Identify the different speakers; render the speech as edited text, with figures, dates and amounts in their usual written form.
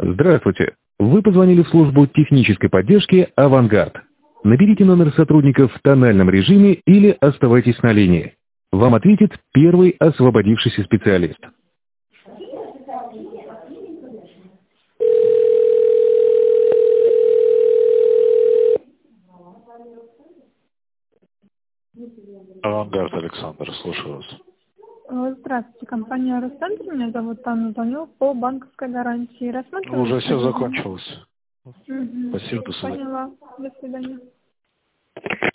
Speaker 1: Здравствуйте. Вы позвонили в службу технической поддержки «Авангард». Наберите номер сотрудников в тональном режиме или оставайтесь на линии. Вам ответит первый освободившийся специалист.
Speaker 2: Авангард, Александр, слушаю вас.
Speaker 3: Здравствуйте, компания «Росцентр». Меня зовут Анна, звоню по банковской гарантии. Рассматриваем?
Speaker 2: Уже все закончилось.
Speaker 3: Угу.
Speaker 2: Спасибо, до свидания.
Speaker 3: Поняла. До свидания.